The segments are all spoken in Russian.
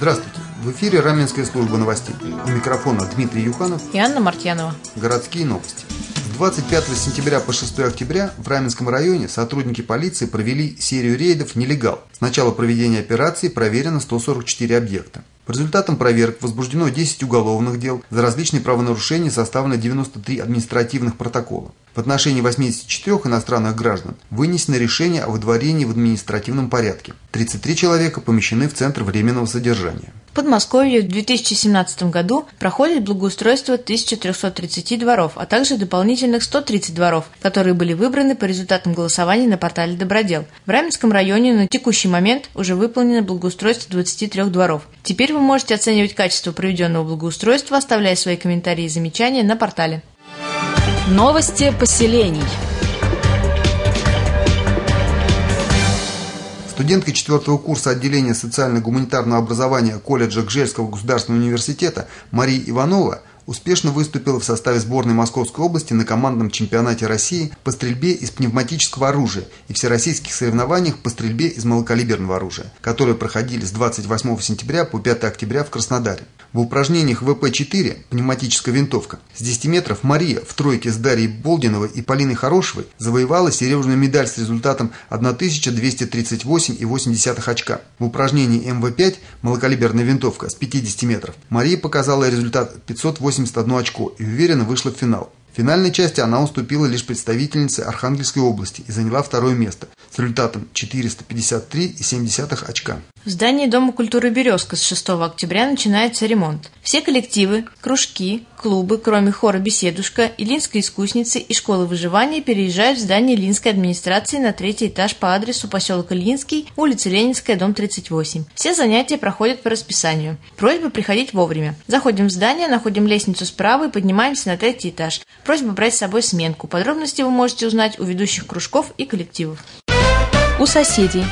Здравствуйте! В эфире Раменская служба новостей. У микрофона Дмитрий Юханов и Анна Мартьянова. Городские новости. С 25 сентября по 6 октября в Раменском районе сотрудники полиции провели серию рейдов «Нелегал». С начала проведения операции проверено 144 объекта. По результатам проверок возбуждено 10 уголовных дел, за различные правонарушения составлено 93 административных протокола. В отношении 84 иностранных граждан вынесено решение о выдворении в административном порядке. 33 человека помещены в Центр временного содержания. В Подмосковье в 2017 году проходит благоустройство 1330 дворов, а также дополнительных 130 дворов, которые были выбраны по результатам голосования на портале «Добродел». В Раменском районе на текущий момент уже выполнено благоустройство 23 дворов. Теперь вы можете оценивать качество проведенного благоустройства, оставляя свои комментарии и замечания на портале. Новости поселений. Студентка 4-го курса отделения социально-гуманитарного образования колледжа Гжельского государственного университета Мария Иванова успешно выступила в составе сборной Московской области на командном чемпионате России по стрельбе из пневматического оружия и всероссийских соревнованиях по стрельбе из малокалиберного оружия, которые проходили с 28 сентября по 5 октября в Краснодаре. В упражнениях ВП-4 пневматическая винтовка с 10 метров Мария в тройке с Дарьей Болдиновой и Полиной Хорошевой завоевала серебряную медаль с результатом 1238,8 очка. В упражнении МВ-5 малокалиберная винтовка с 50 метров Мария показала результат 581 очко и уверенно вышла в финал. В финальной части она уступила лишь представительнице Архангельской области и заняла второе место с результатом 453,7 очка. В здании Дома культуры «Березка» с 6 октября начинается ремонт. Все коллективы, кружки, клубы, кроме хора «Беседушка», Илинской искусницы и школы выживания переезжают в здание Илинской администрации на 3-й этаж по адресу поселок Илинский, улица Ленинская, дом 38. Все занятия проходят по расписанию. Просьба приходить вовремя. Заходим в здание, находим лестницу справа и поднимаемся на 3-й этаж. Просьба брать с собой сменку. Подробности вы можете узнать у ведущих кружков и коллективов. У соседей.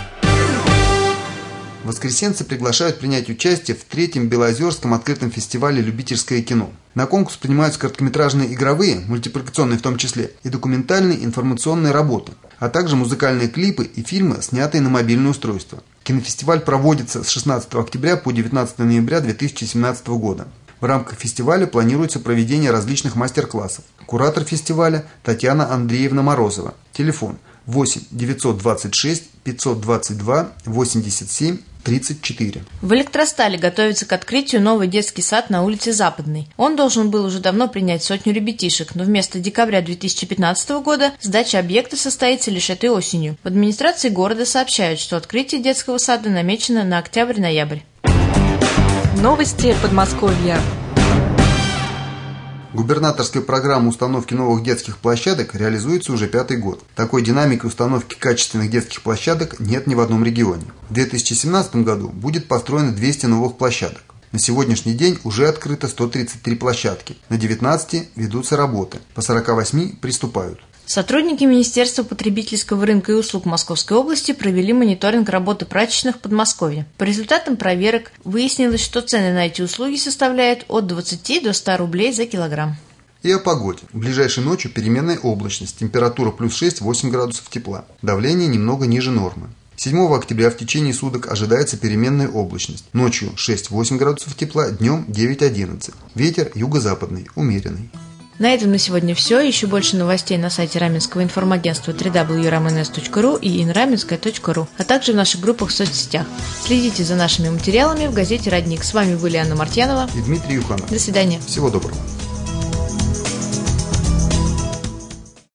Воскресенцы приглашают принять участие в 3-м Белоозерском открытом фестивале «Любительское кино». На конкурс принимаются короткометражные игровые, мультипликационные в том числе, и документальные информационные работы, а также музыкальные клипы и фильмы, снятые на мобильное устройство. Кинофестиваль проводится с 16 октября по 19 ноября 2017 года. В рамках фестиваля планируется проведение различных мастер-классов. Куратор фестиваля Татьяна Андреевна Морозова. Телефон 8 926 522 87 34. В Электростале готовится к открытию новый детский сад на улице Западной. Он должен был уже давно принять 100 ребятишек, но вместо декабря 2015 года сдача объекта состоится лишь этой осенью. В администрации города сообщают, что открытие детского сада намечено на октябрь-ноябрь. Новости Подмосковья. Губернаторская программа установки новых детских площадок реализуется уже 5-й год. Такой динамики установки качественных детских площадок нет ни в одном регионе. В 2017 году будет построено 200 новых площадок. На сегодняшний день уже открыто 133 площадки. На 19 ведутся работы. По 48 приступают. Сотрудники Министерства потребительского рынка и услуг Московской области провели мониторинг работы прачечных в Подмосковье. По результатам проверок выяснилось, что цены на эти услуги составляют от 20 до 100 рублей за килограмм. И о погоде. Ближайшей ночью переменная облачность, температура плюс 6-8 градусов тепла, давление немного ниже нормы. 7 октября в течение суток ожидается переменная облачность. Ночью 6-8 градусов тепла, днем 9-11. Ветер юго-западный, умеренный. На этом на сегодня все. Еще больше новостей на сайте Раменского информагентства www.ramenes.ru и inramenskaya.ru, а также в наших группах в соцсетях. Следите за нашими материалами в газете «Родник». С вами были Анна Мартьянова и Дмитрий Юханов. До свидания. Всего доброго.